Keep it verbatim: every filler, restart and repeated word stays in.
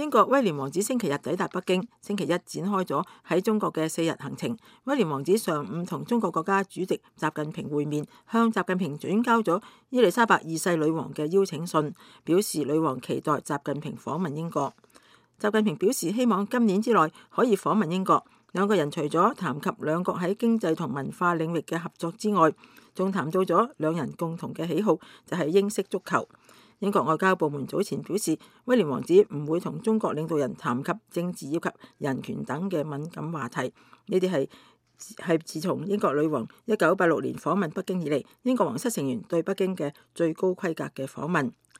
英國威廉王子星期日抵達北京，星期一展開咗喺中國嘅四日行程。威廉王子上午同中國國家主席習近平會面，向習近平轉交咗伊麗莎白二世女王嘅邀請信，表示女王期待習近平訪問英國。習近平表示希望今年之內可以訪問英國。兩個人除咗談及兩國喺經濟同文化領域嘅合作之外，仲談到咗兩人共同嘅喜好，就係英式足球。英國外交部門早前表示，威廉王子唔會同中國領導人談及政治以及人權等嘅敏感話題。呢啲係係自從英國女王一九八六年訪問北京以嚟，英國皇室成員對北京嘅最高規格嘅訪問。